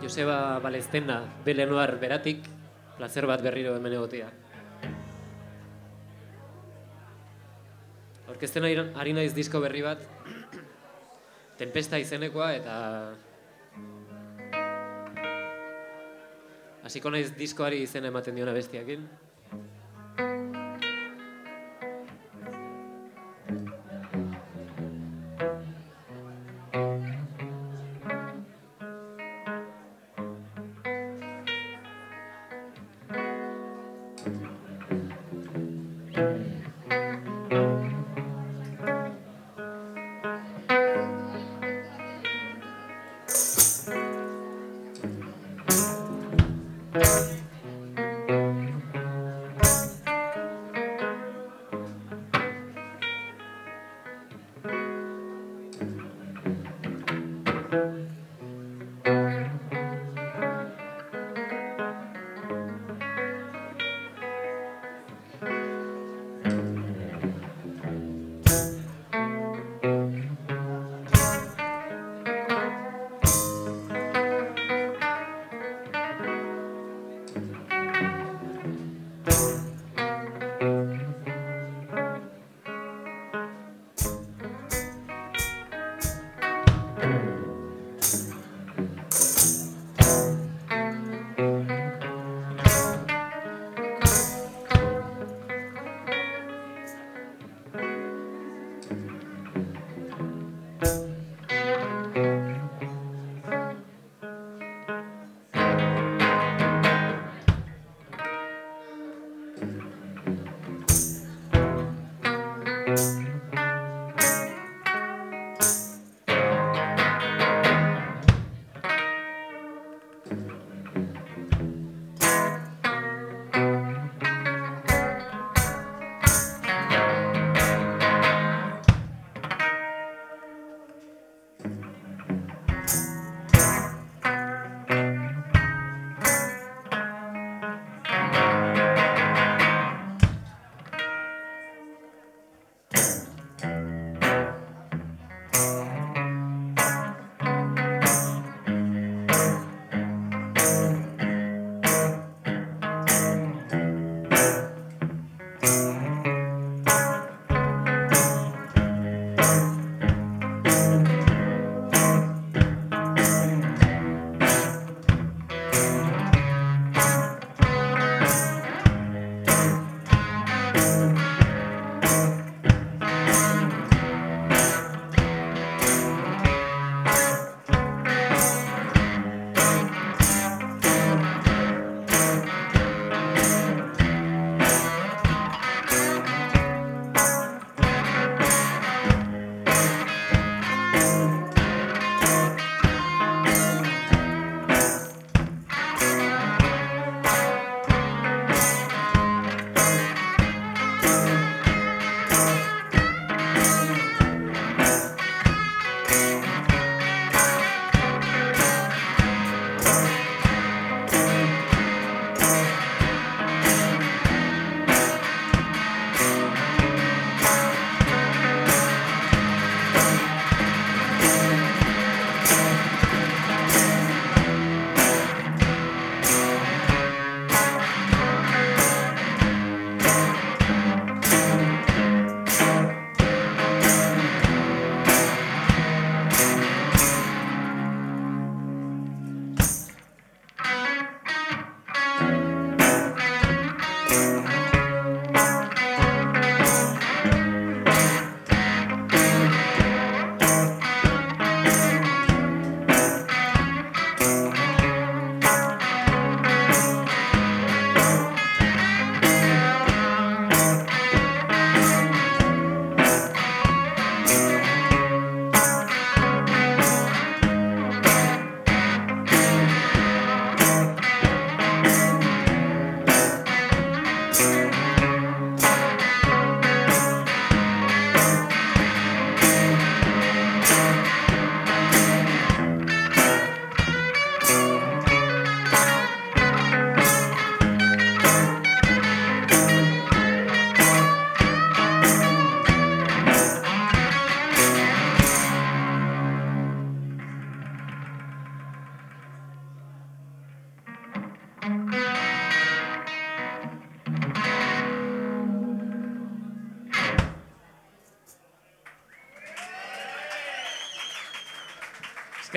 Joseba Balestena Belenoar beratik, plazer bat berriro hemen egotea. Aurkezten ari naiz disko berri bat, Tempesta izenekoa, eta hasiko naiz diskoari izena ematen diona bestiakin.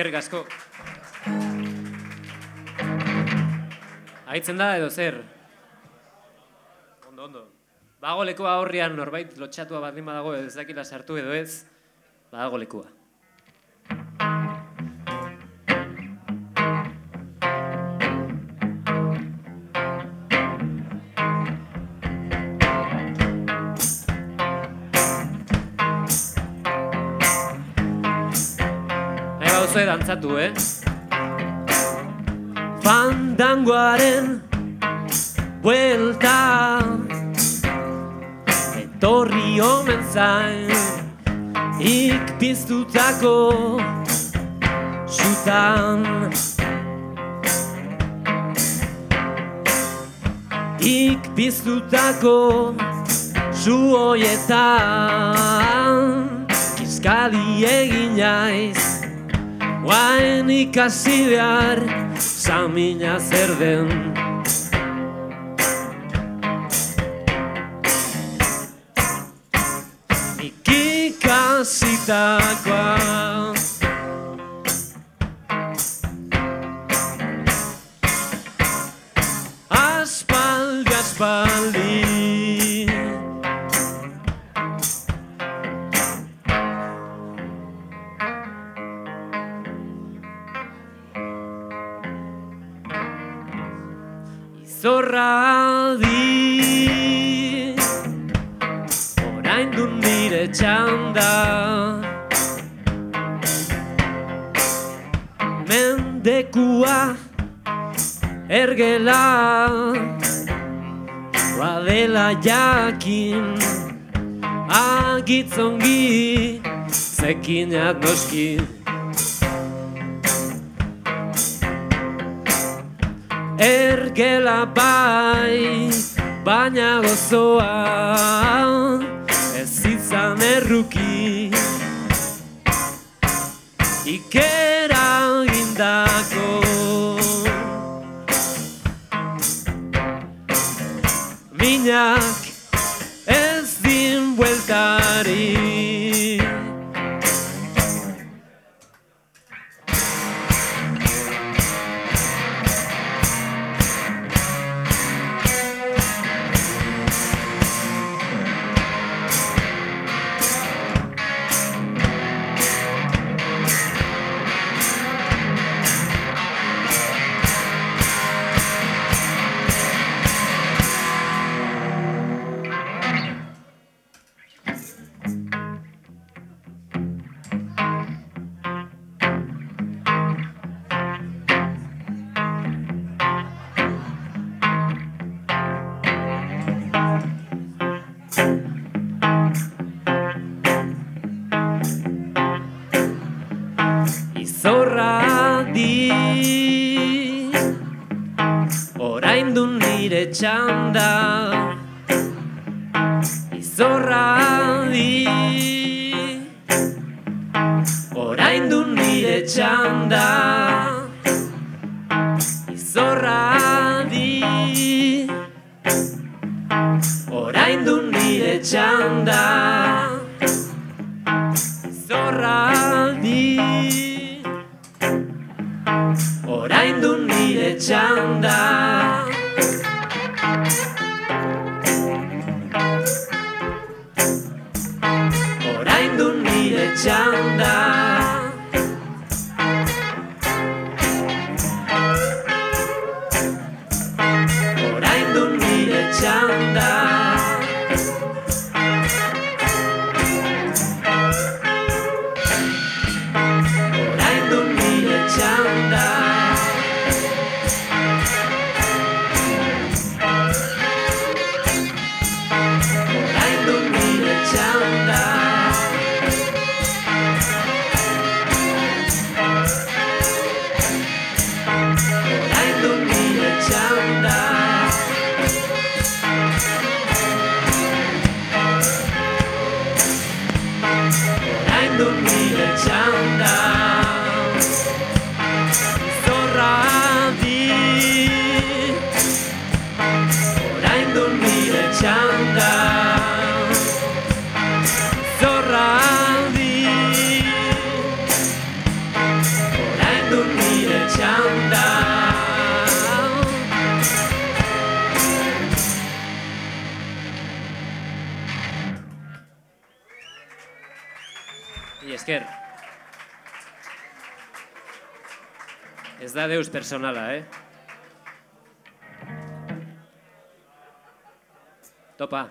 Eskerrik asko. Aitzen da edo zer? Ondo. Badago lekua horrian norbait lotxatua baldin badago ez dakila sartu edo ez, badago lekua. Nahi bauzue dantzatu, Fandangoaren buelta etorri omen zain ik piztutako sutan ik piztutako su hoietan kiskali egin naiz guain ikasi behar samina zer den nik ikasitakoa aspaldi Zorradi orain du nire txanda mendekua ergela badela jakin agitzongi zekinat noski ergela bai, baina gozoa ez izan erruki ikeragindako minak ez din bueltari Zorradi orain du nire txanda Izorradi orain du nire txanda Izorradi orain du nire txanda Izorradi orain du nire txanda orain du nire txanda orain du nire txanda orain du nire txanda orain du nire txanda I esker. Ez da deus personala, Topa.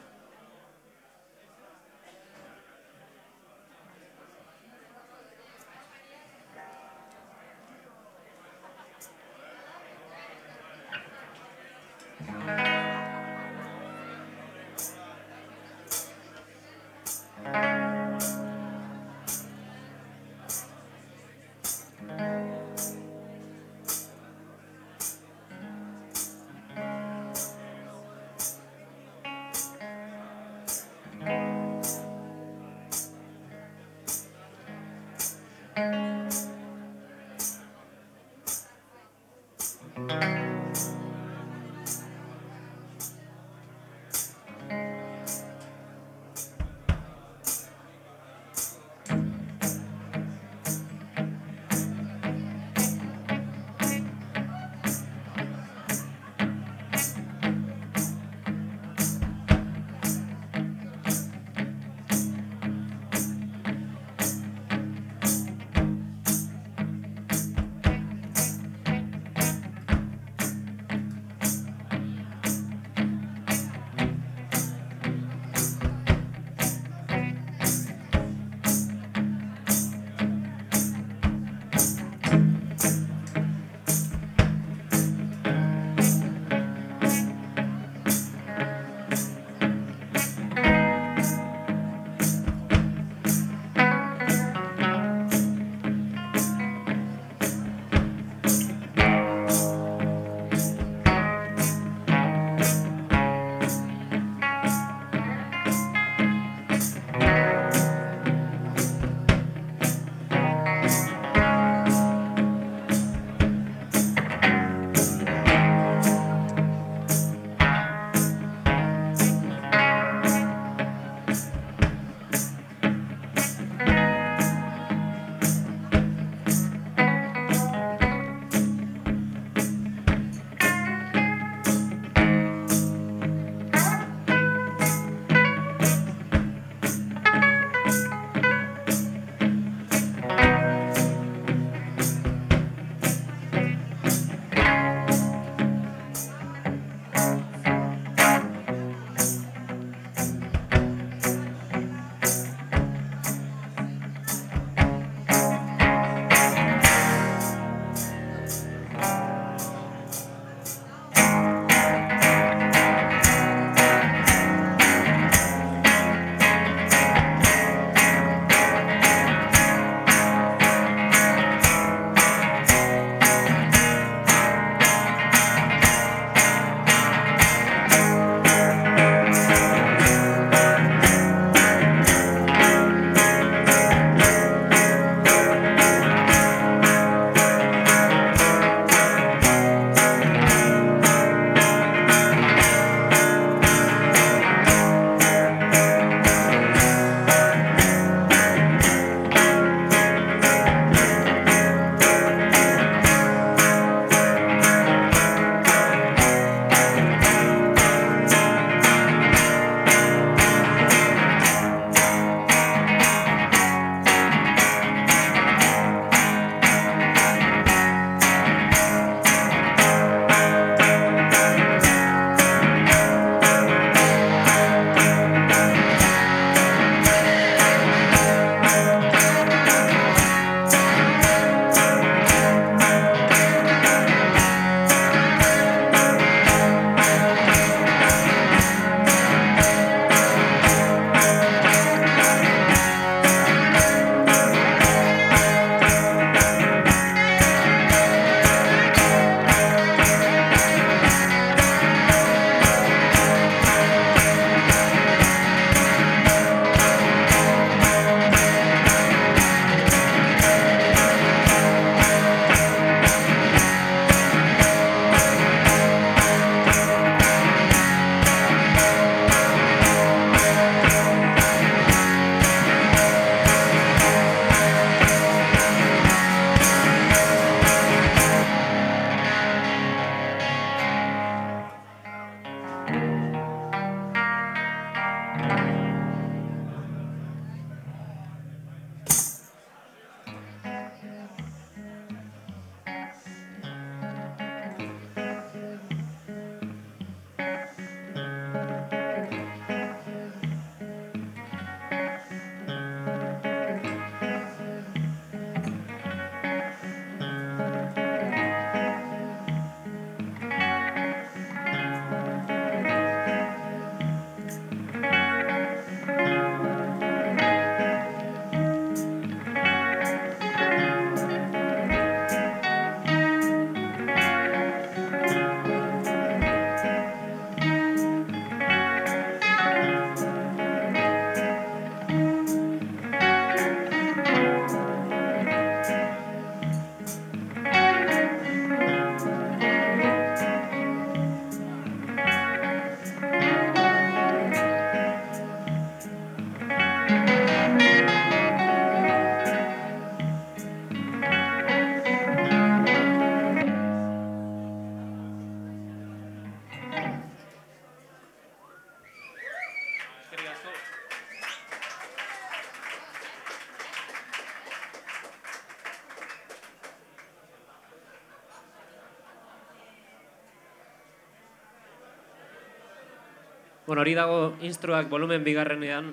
Bueno, hori dago instruak volumen bigarrenean.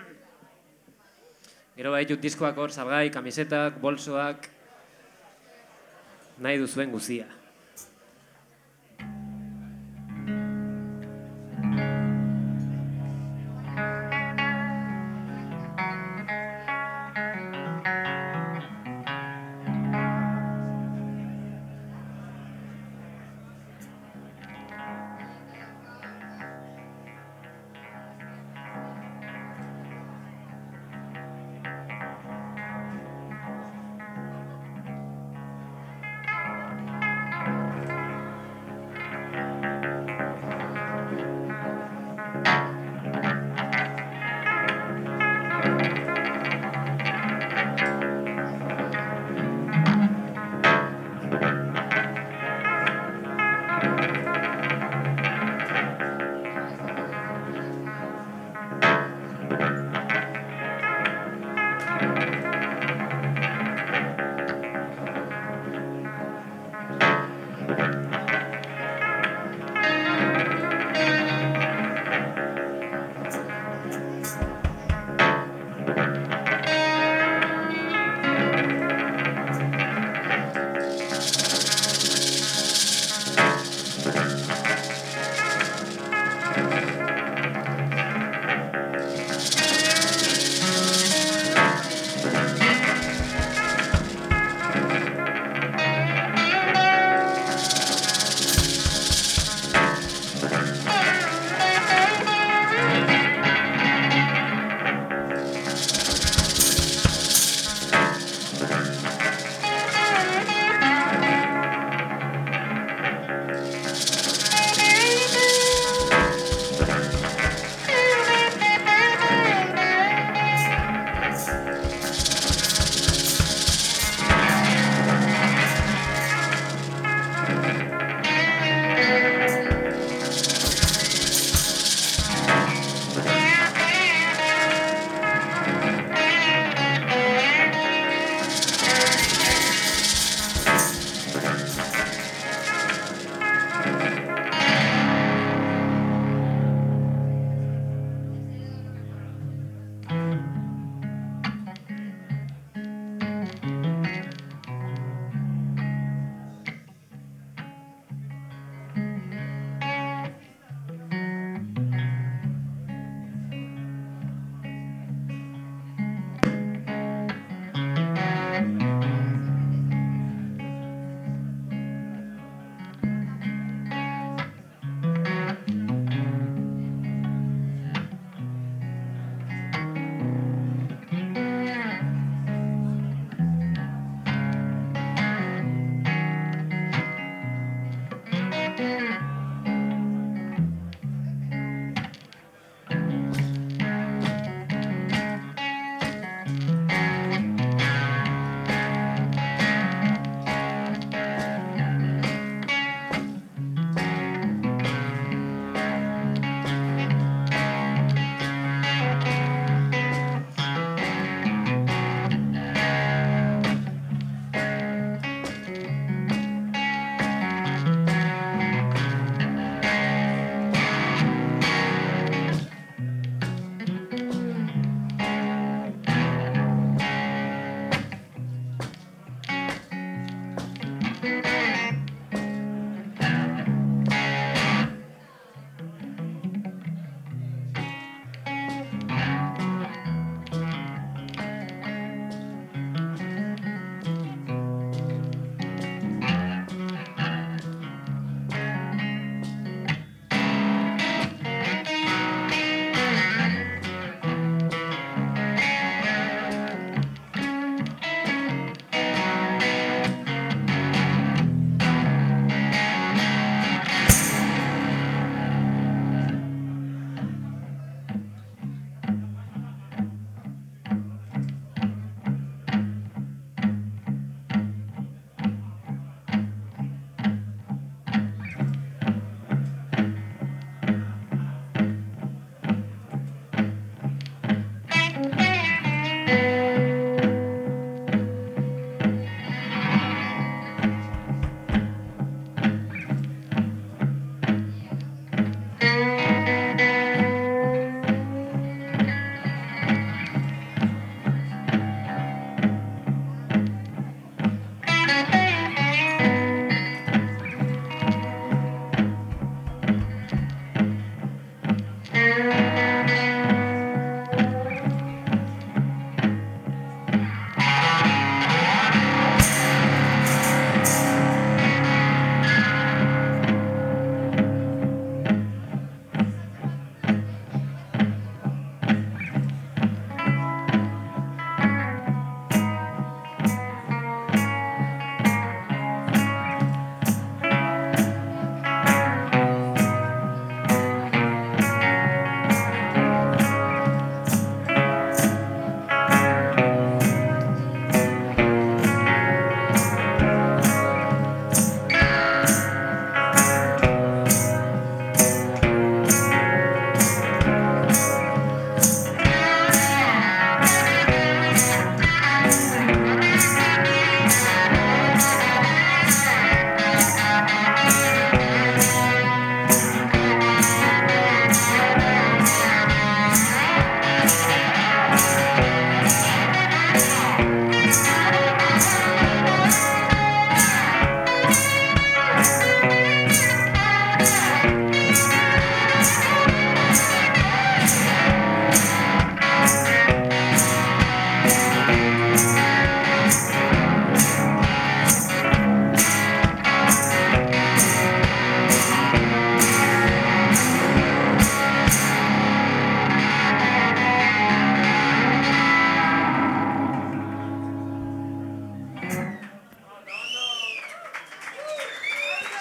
Gero baitut diskoak hor, salgai, kamisetak, bolsoak, nahi duzuen guzia.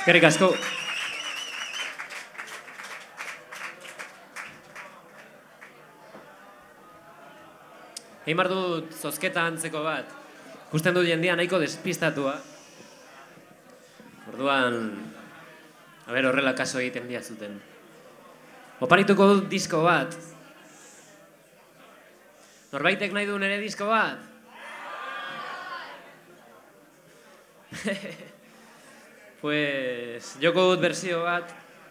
Eskerrik asko. Egin behar dut zozketa antzeko bat. Ikusten dut jendia nahiko despistatua. Orduan, horrela kaso egiten diazuten. Oparituko dut disko bat. Norbaitek nahi du nire disko bat? Pues, joko dut berzio bat.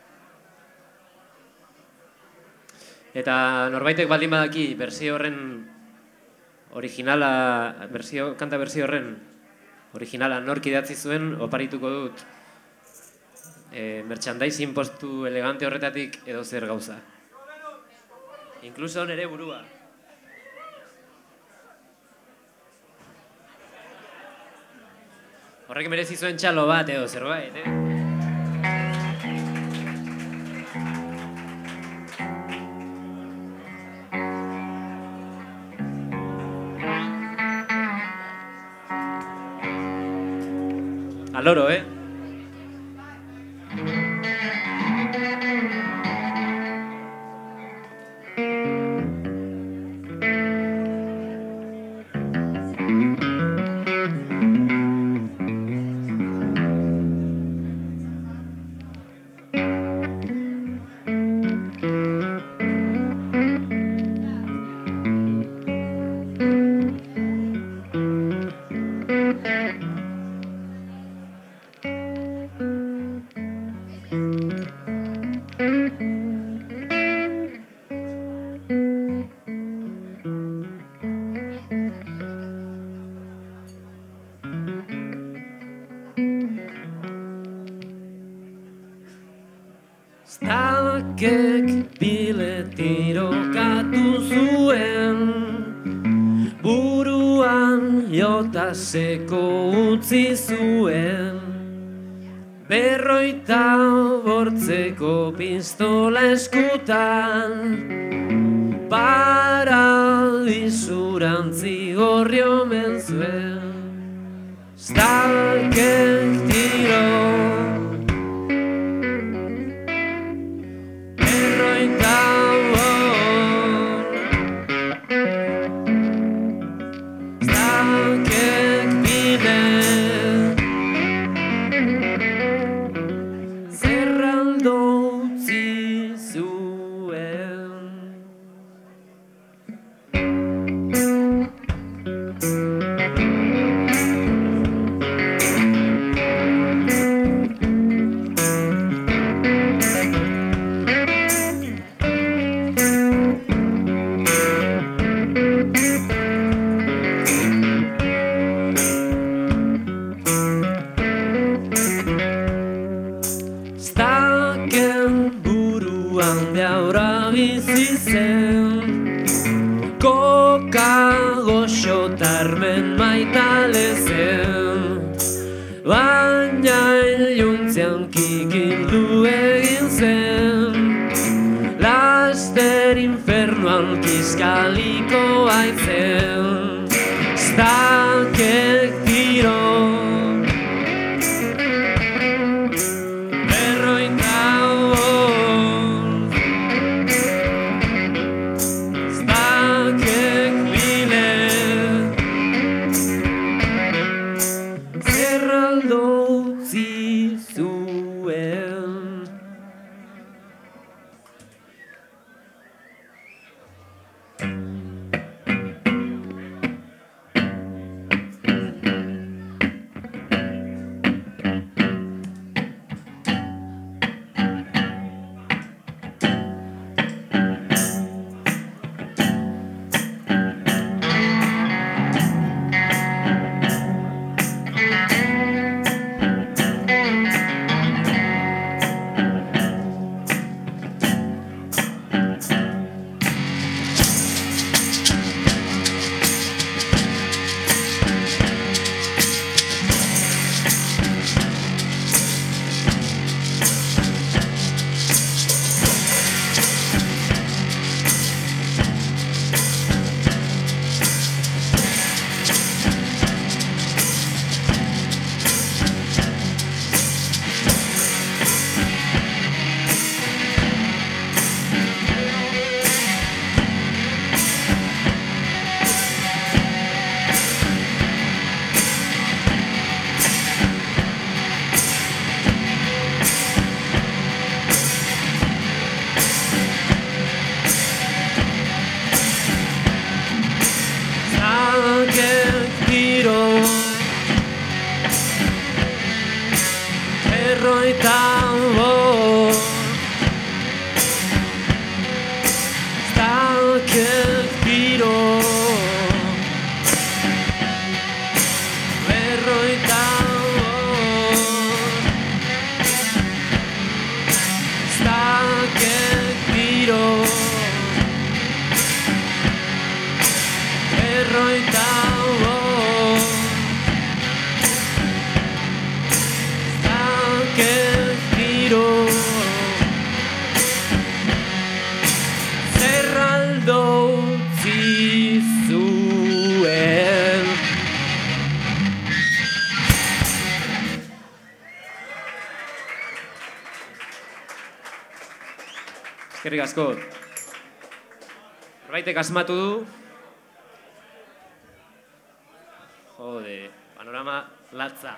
Eta norbaitek baldin badaki berzio horren originala, kanta berzio horren originala nork idatzi zuen, oparituko dut merchandising postu elegante horretatik edo zer gauza. Incluso nere burua. Horrek merezi zuen txalo bat edo zerbait, Al loro, Stalkek biletirokatu zuen, buruan jotaseko utzi zuen, 58 pistola eskutan, paradisurantzi gorri omen zuen. Stalkek tiro Goxotarmen maitale zen, baina iluntzean kikildu egin zen, laster infernuan kiskaliko baitzen. Stalkek tiro Eskerrik asko. Norbaitek asmatu du. Jode, panorama latza.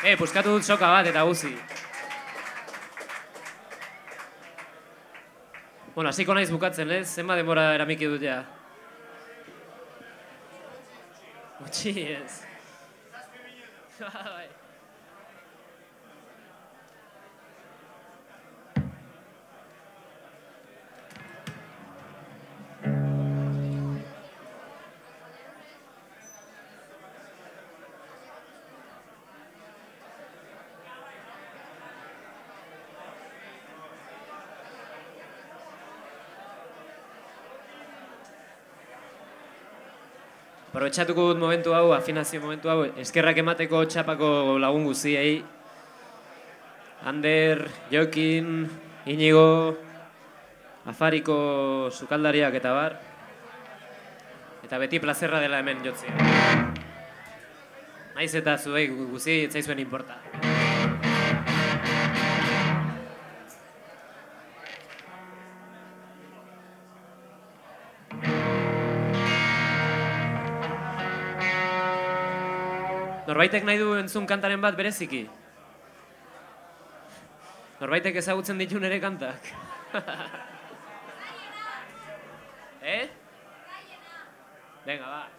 Puskatu dut soka bat eta guzi. Bueno, hasiko naiz bukatzen, ez? Zenba denbora eramiki dut ja? Gutxi, ez. Aprobetxatuko dut momentu hau, afinazio momentu hau, eskerrak emateko txapako lagun guziei. Ander, Jokin, Inigo, Afariko sukaldariak eta bar. Eta beti plazerra dela hemen jotzea. Naiz eta zuei guziei etzaizuen inporta. Norbaitek nahi du entzun kantaren bat bereziki? Norbaitek ezagutzen ditu nere kantak? Venga, ba.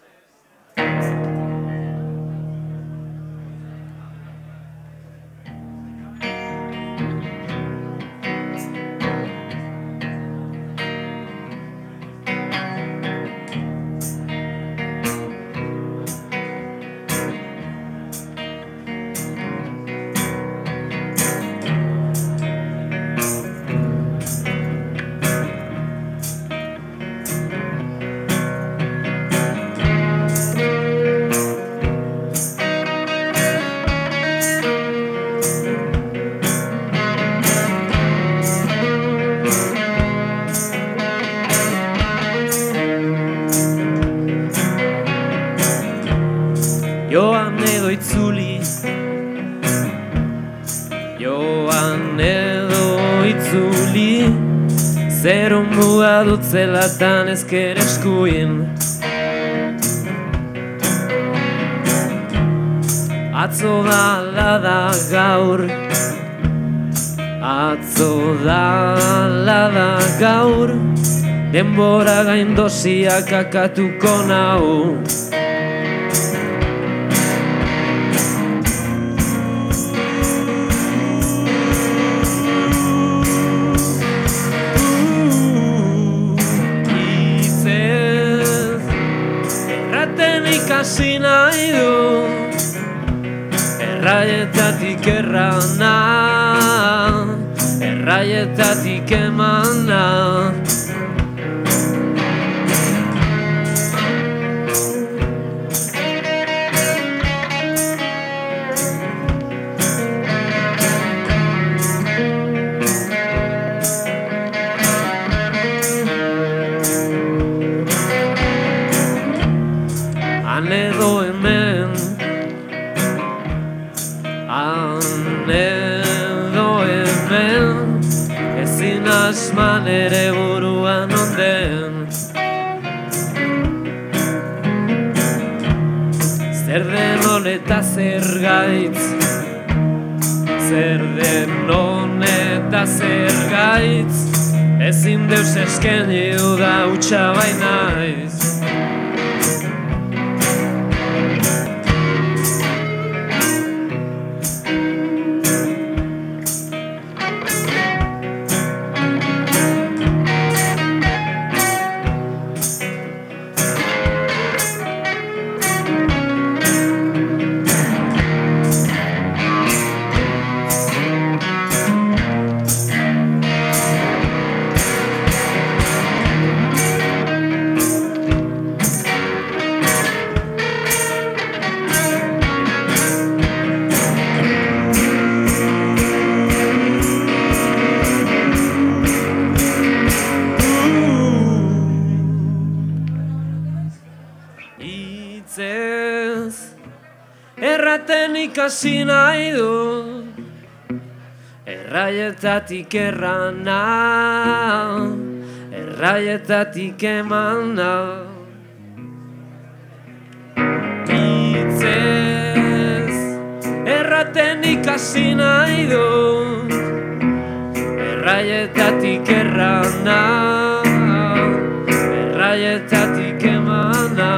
Joan edo itzuli, joan edo itzuli, zero muga dut zelatan ezker eskuin. Atzo da ala da gaur, atzo da ala da gaur, denbora gain dosiak akatuko nau. Ikasi nahi du, erraietatik errana, erraietatik emana. Han edo hemen, han edo hemen, ezin asman ere buruan onden. Zer den honeta zer gaitz, zer den honeta zer gaitz, ezin deus eskeni da hutsa bainaiz. Erraten ikasi nahi dut, erraietatik errana, erraietatik emana. Hitzez, erraten ikasi nahi dut, erraietatik errana, erraietatik emana.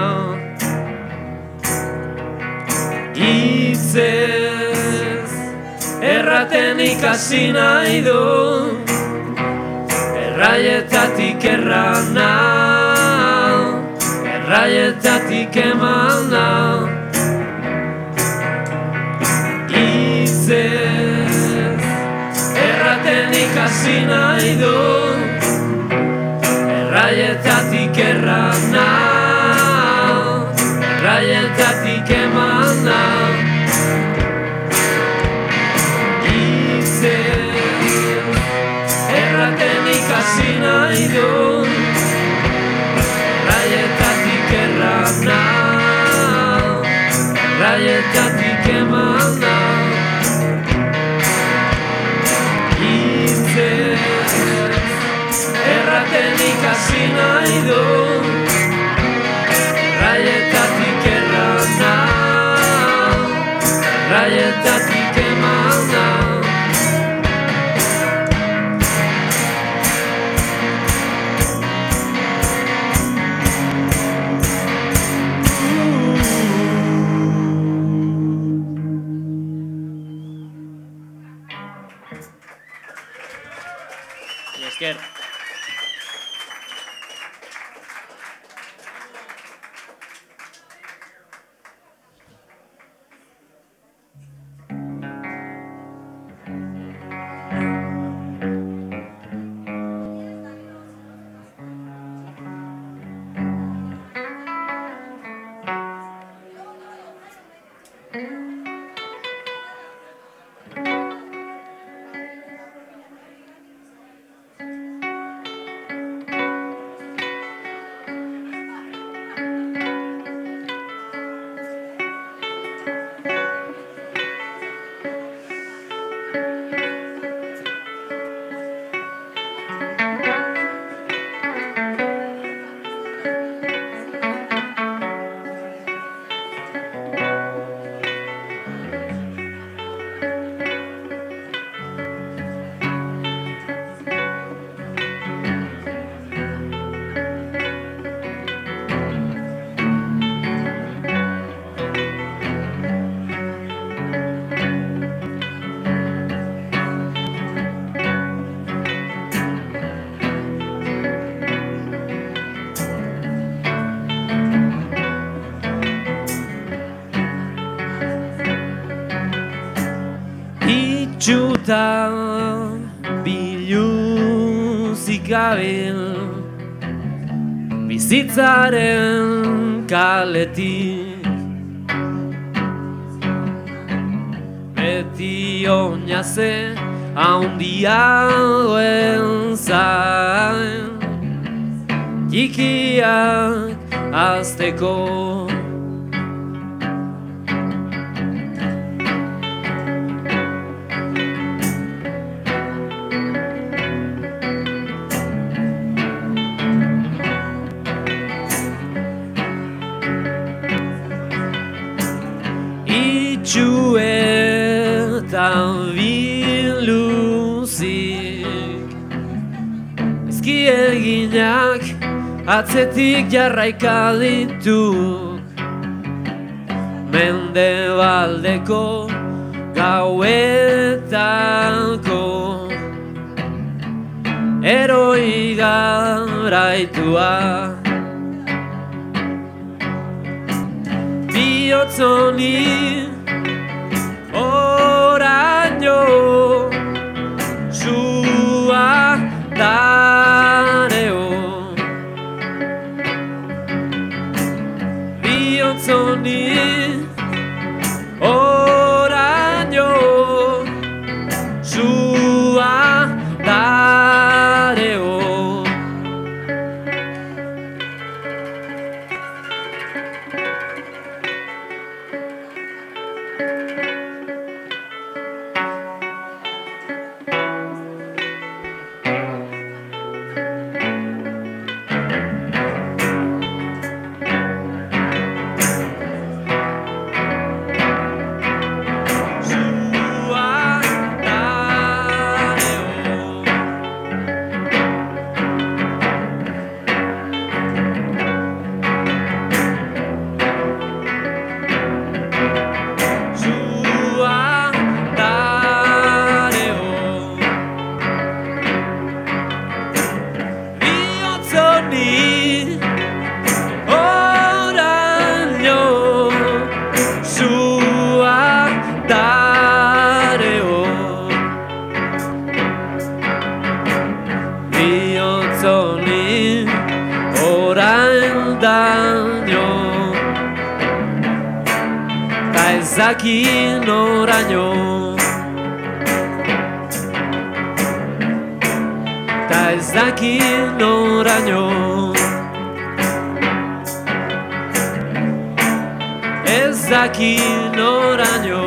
Hitzez erraten ikasi nahi dut, erraietatik errana, erraietatik emana. Hitzez erraten ikasi nahi dut, erraietatik errana, erraietatik emana. Hitzez erraten ikasi nahi dut, erraietatik errana, erraietatik emana. Hitzez erraten ikasi nahi dut, erraietatik errana, erraietatik emana. Esker. Itxuta biluzik gabil bizitzaren kaletik, beti oinaze haundia duen zain, txikiak hazteko. Itxuetan biluzik ezkieginak atzetik jarraika dituk, mendebaldeko gauetako eroi garaitua. Bihotzoni oraino sua dareo, bihotzoni oraino sua dareo. daki noraino, ta ez daki noraino, ez daki noraino.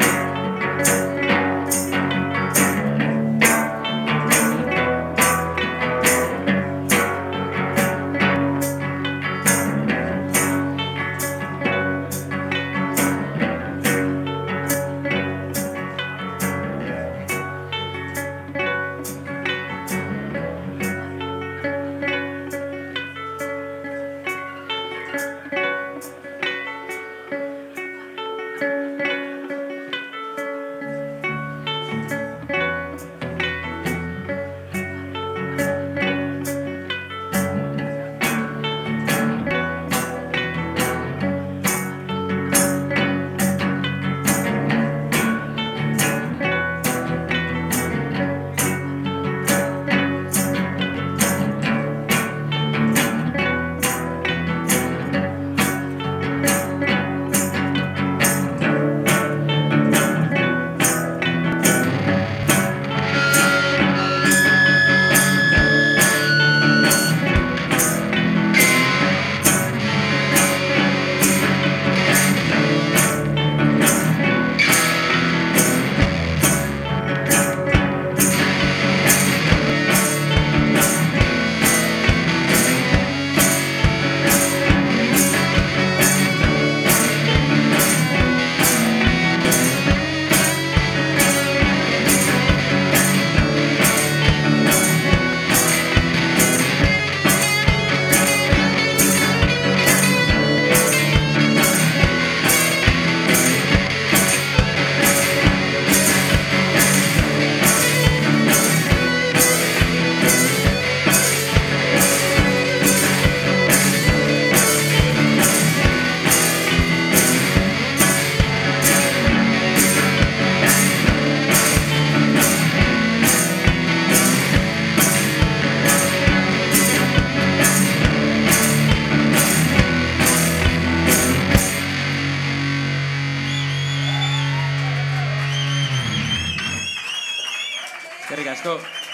Eskerrik asko.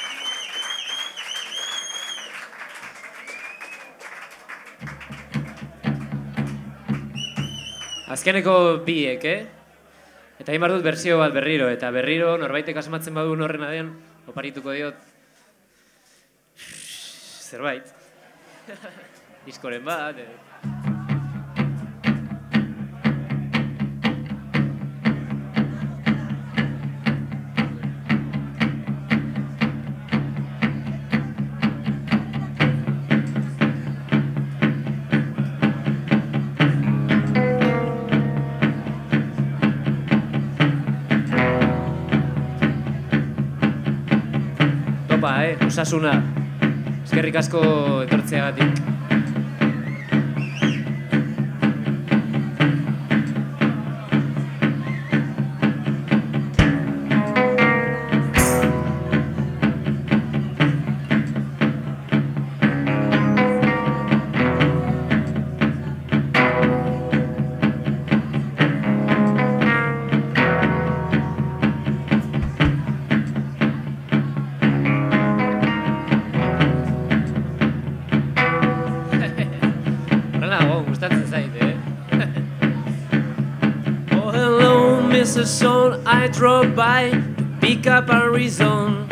Azkeneko biek, Eta egin behar dut berzio bat berriro, eta berriro norbaitek asmatzen badu horrena den, oparituko diot zerbait. Diskoren bat, osasuna. Eskerrik asko etortzeagatik. The soul I drove by to pick up a reason,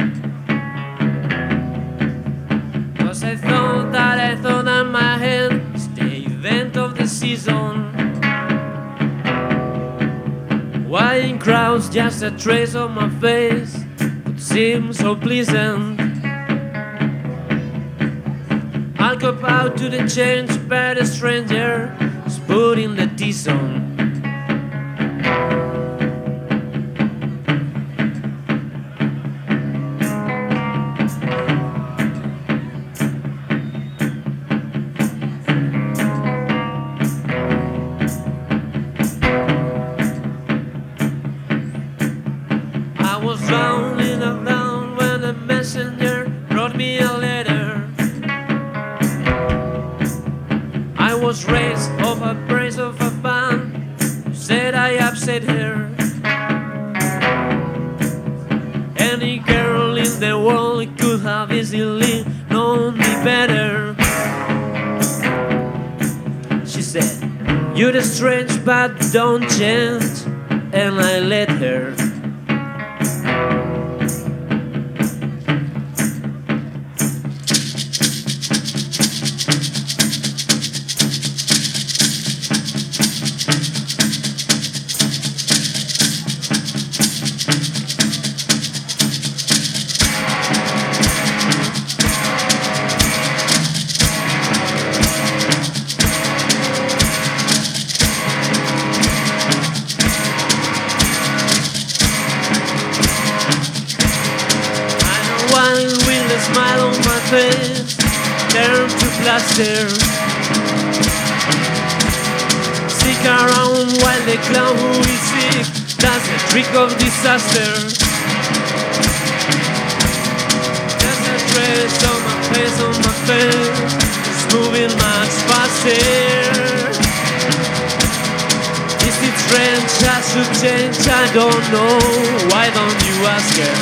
'cause I thought that my head is the event of the season. Why in crowds just a trace of my face would seem so pleasant. I'll go out to the change by the stranger who's putting the T-zone. said her. Any girl in the world could have easily known me better. She said, "You're strange but don't change," and I let her. Smile on my face, turn to plaster. Stick around while the clown who is sick does the trick of disaster. There's a trace on my face, it's moving much faster. Is it strange I should change? I don't know, why don't you ask her?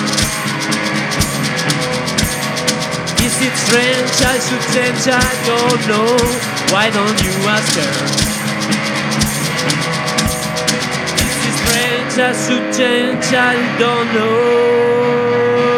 Is it strange I should change? I don't know, why don't you ask her? Is it strange I should change? I don't know.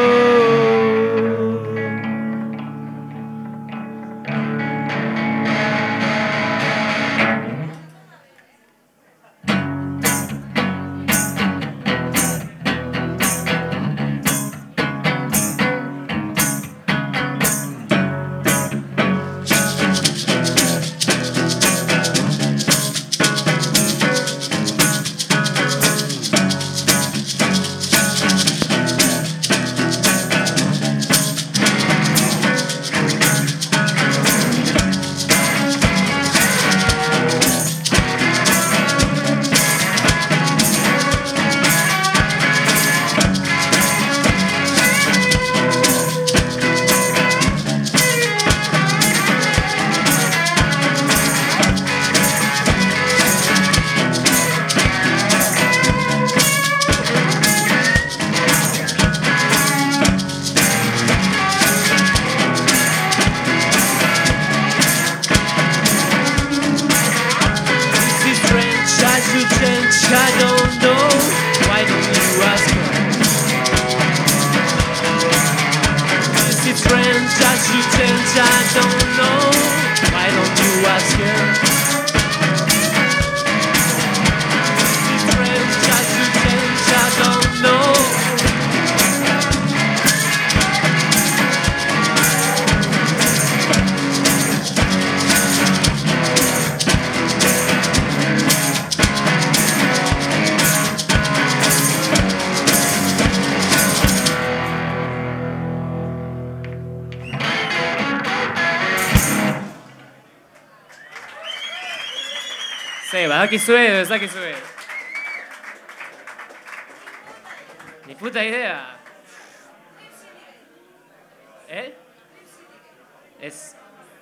I don't know, why don't you ask her? Is it strange I should change? I don't know, why don't you ask her? Is it strange I should change? I don't know. Ze, badakizue edo ez dakizue. Ni puta idea. Ez.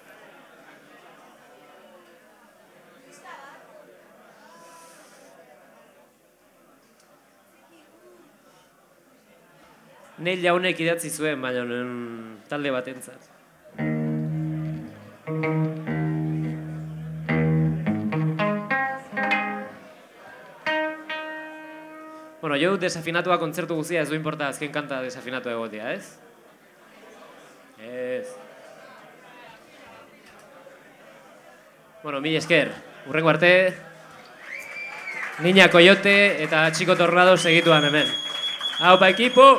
Neil jaunek idatzi zuen, baina talde batentzat. Bueno, jo desafinatua kontzertu guztia, ez du importa azken kanta desafinatua egotea, ez? Ez. Bueno, mil esker. Urrengo arte, Niña Coyote eta Chico Tornado segituan hemen. Aupa, ekipo!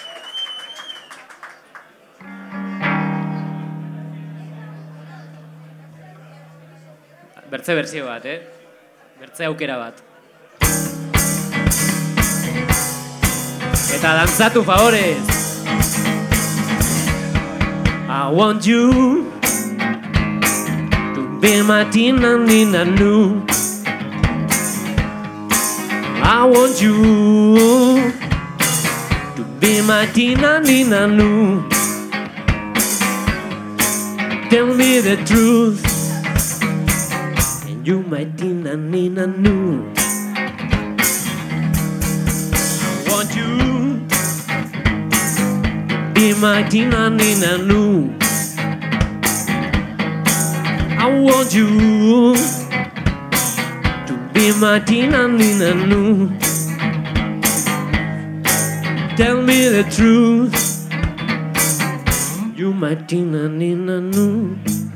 Bertze berzio bat, Bertze aukera bat. Eta dantzatu, favorez! I want you to be my Tina Nina Nu. I want you to be my Tina Nina Nu. Tell me the truth, and you my Tina Nina Nu. be my Tina Nina Nu. I want you to be my Tina Nina Nu. Tell me the truth, you my Tina Nina Nu.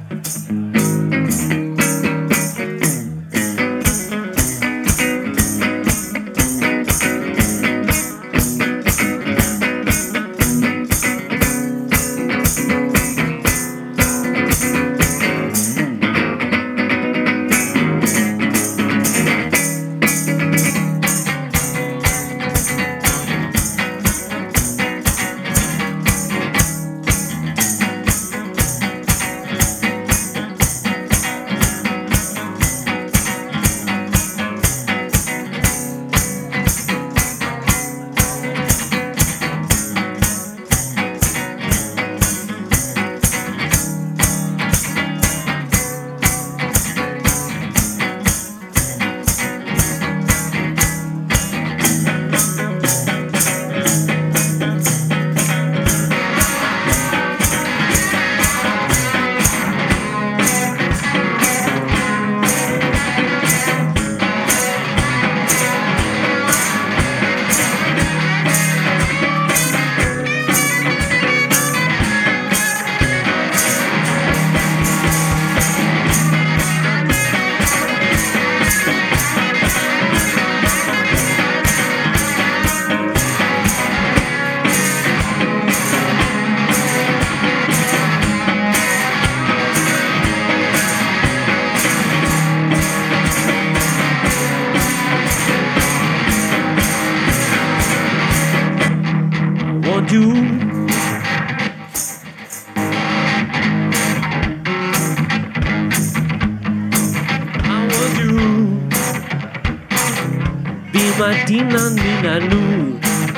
Tina Nina Nu.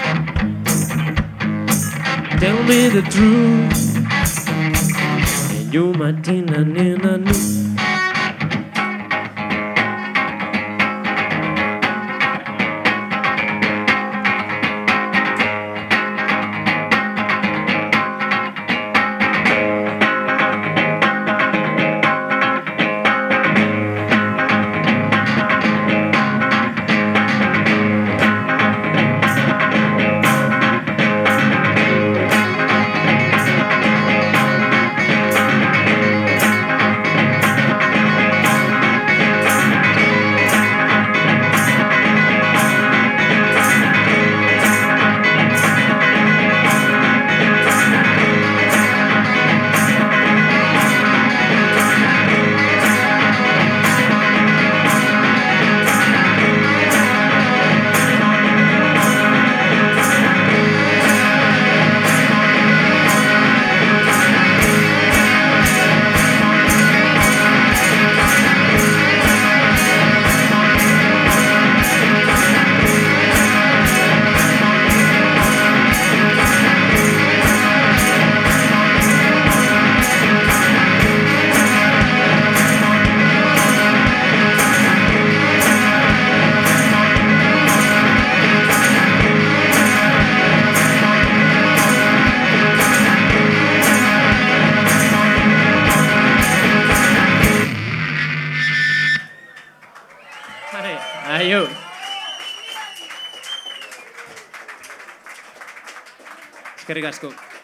Tell me the truth, and you my Tina Nina Nu. Aio. Eskerrik asko.